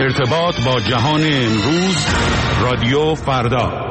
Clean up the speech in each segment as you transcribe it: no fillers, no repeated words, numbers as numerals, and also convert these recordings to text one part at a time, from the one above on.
ارتباط با جهان امروز، رادیو فردا.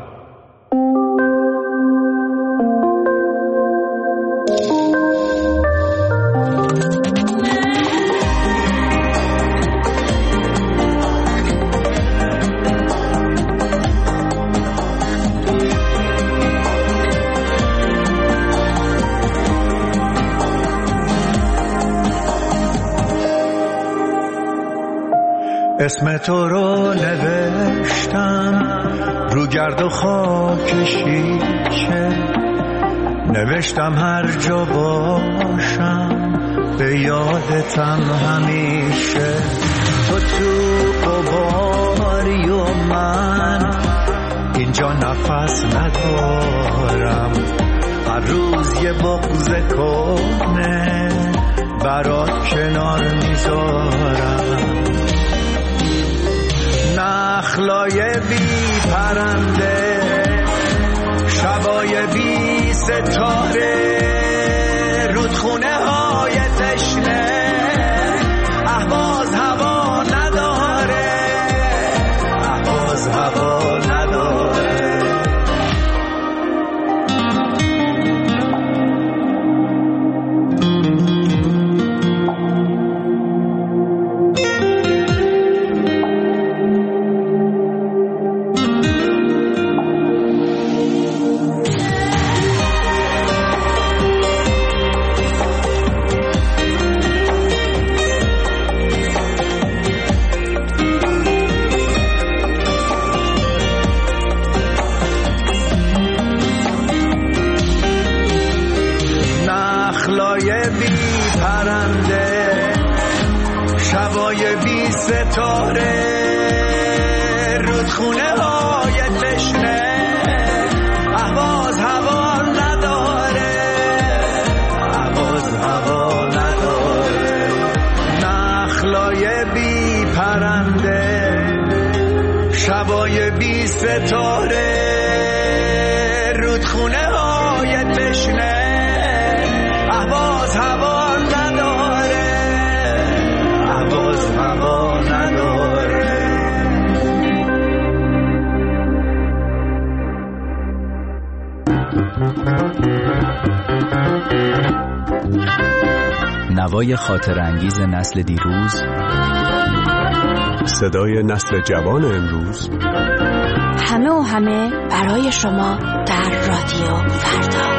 اسم تو رو نوشتم رو گرد و خاک شیشه، نوشتم هر جا باشم به یادتم همیشه. تو غباری و من اینجا نفس ندارم، هر روز یه بغض کنه برات کنار میذارم. نخلای بی پرنده، شبای بی ستاره، رودخونه های تشنه، اهواز هوا نداره، اهواز هوا نداره. شبای بی ستاره، رودخونه های تشنه، اهواز هوا نداره، اهواز هوا نداره. نخلای بی پرنده، شبای بی ستاره، رودخونه های تشنه، اهواز هوا نوای خاطر انگیز نسل دیروز، صدای نسل جوان امروز، همه و همه برای شما در رادیو فردا.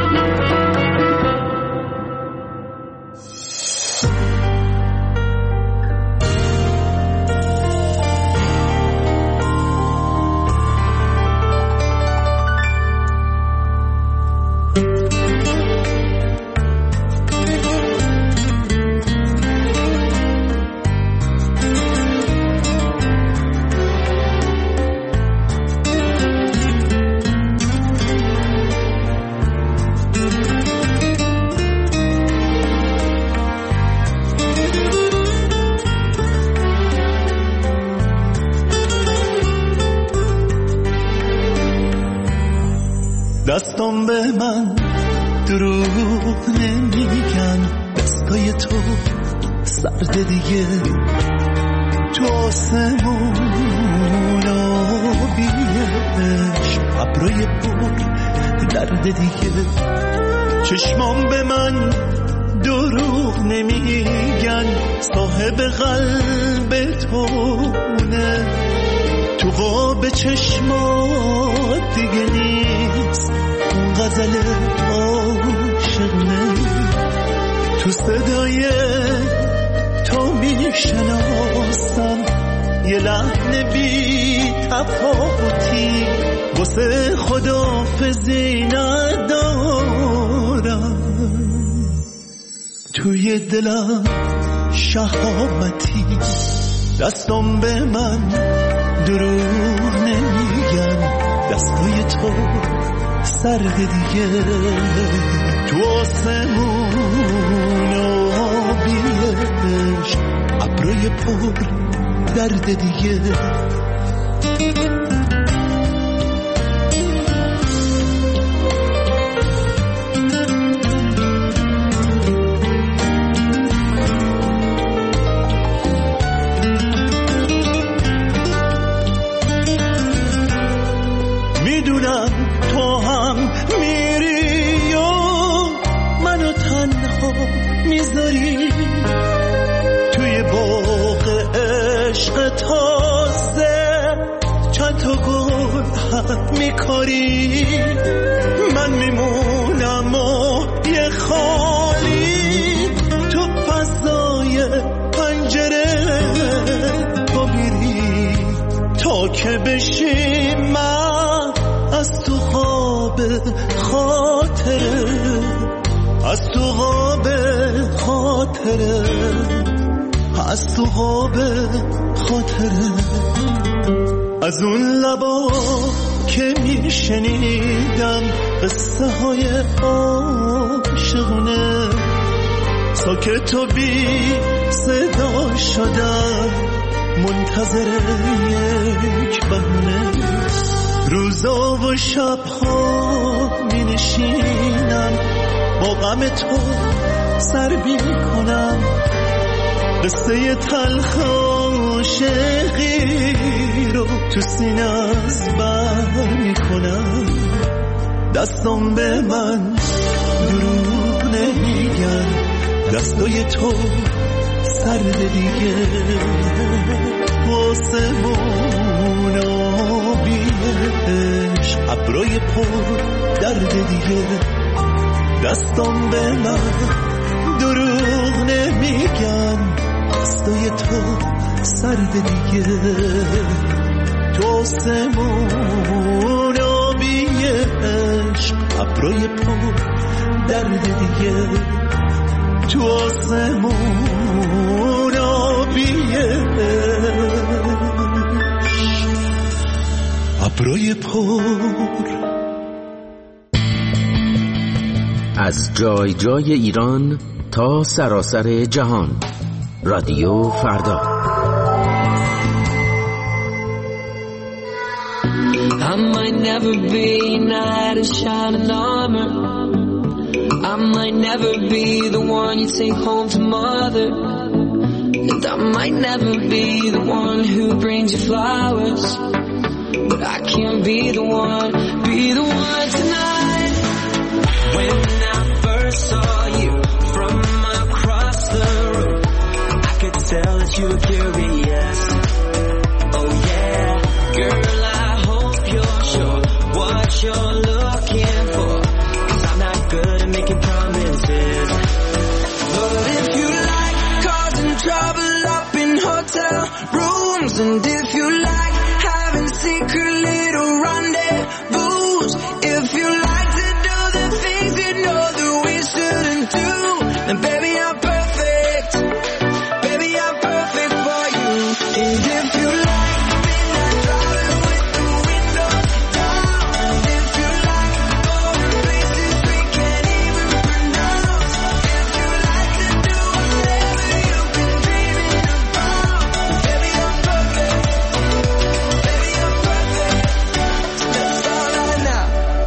دستم به من دروغ نمیگن، دستای تو سرد دیگه، تو آسمون آبیش، ابروی پر درد دیگه. چشمام به من دروغ نمیگن، صاحب قلب تونه، تو قاب چشمات دیگه نیست اون غزل عاشقونه. تو صدای تو میشناسم یه لحن بی تفاوتی، واسه خداحافظی ندارم، توی دلم شهامتی. دستم به من دروغ نمیگن، دستای تو سرد دیگه، تو آسمون آبیش، ابروی پر درد دیگه. تازه چند تا گل هم میکاری، من میمونم و یه خالی تو فضای پنجره تو میری تا که بشی من از تو خواب خاطره، از تو خواب خاطره، از تو خواب خاطره. از اون لبا که میشنیدم قصه های عاشقونه، ساکت و بی صدا شدم منتظر یک بهونه. روزا و شبها می نشینم با غم تو سر بی کنم، قصه تلخ عاشقی رو تو سینه از بر می کنم. دستم به من دروغ نمیگن، دستای تو سرد دیگه، واسمون آبیش ابرای پر درد دیگه. دستم به من دروغ نمیگن، دستای تو سرد دیگه، تو آسمون آبیش ابرای پر درد دیگه، تو آسمون آبیش ابرای پر. از جای جای ایران تا سراسر جهان، رادیو فردا. I might never be a knight in shining armor, I might never be the one you take home to mother, and I might never be the one who brings you flowers, but I can be the one tonight. When I first saw you from across the room, I could tell that you were curious. Oh yeah, girl, I hope you're sure what you're looking for, 'cause I'm not good at making promises. But if you like causing trouble up in hotel rooms, and if you like having secret little rendezvous, if you like to do the things you know that we shouldn't do, then baby I'm perfect, baby I'm perfect for you. And if you like midnight driving with the windows down, and if you like going places we can't even pronounce, if you like to do whatever you've been dreaming about, baby I'm perfect, baby I'm perfect. That's all I know.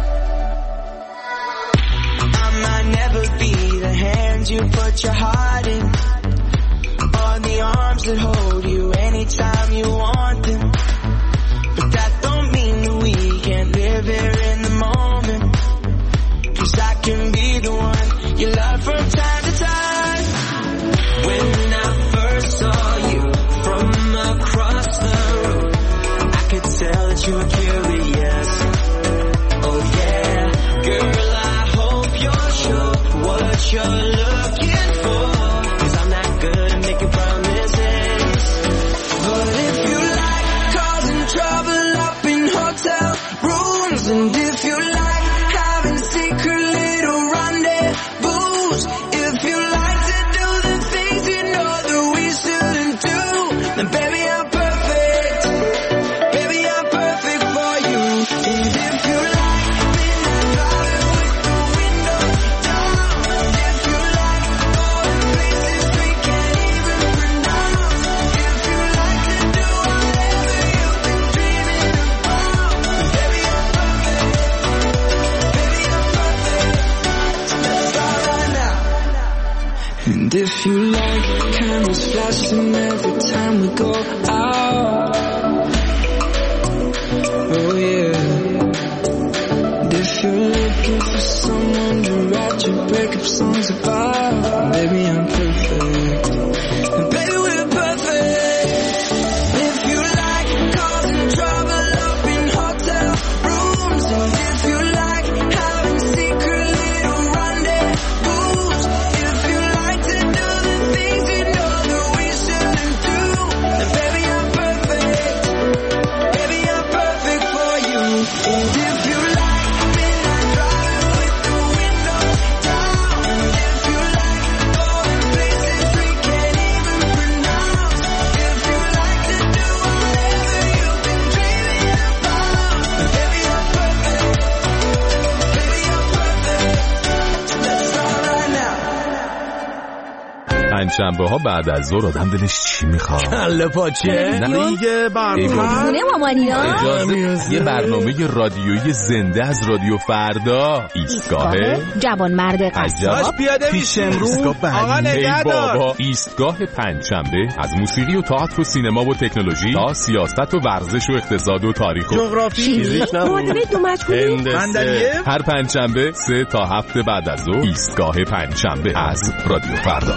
I might never be the hand you put your heart in, or the arms that hold you anytime you want them, but that don't mean that we can't live here in the moment, 'cause I can be the one you love from time to time. When I first saw you from across the room, I could tell that you were curious. Oh yeah, girl, I hope you're sure what you're looking for, 'cause I'm not good at making promises. But if you like causing trouble up in hotel rooms, and if you like having secret little rendezvous, if you like to do the things you know that we shouldn't do, then baby I'm perfect, baby I'm perfect for you. And if you like midnight driving with the windows down, and if you like going places we can't even pronounce, if you like to do whatever you've been dreaming about, baby I'm perfect, baby I'm perfect. That's all I know. And if you like candles flashing every time we go out, oh yeah. And if you're looking for someone to write your breakup songs about, baby I'm perfect, and baby we're perfect. If پنجشنبه ها بعد از ظهر آدم دلش چی میخواد؟ کله پاچه؟ نه دیگه برنامه یه برنامه رادیویی زنده از رادیو فردا. ایستگاه جوانمرد قصاب پیاده پیش امروز. آقا نگهدار. ایستگاه پنجشنبه از موسیقی و تئاتر و سینما و تکنولوژی تا سیاست و ورزش و اقتصاد و تاریخ و جغرافی، معادله دو مجهولی، هر پنجشنبه 3 تا 7 بعد از ظهر. ایستگاه پنجشنبه از رادیو فردا.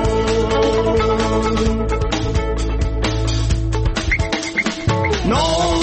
No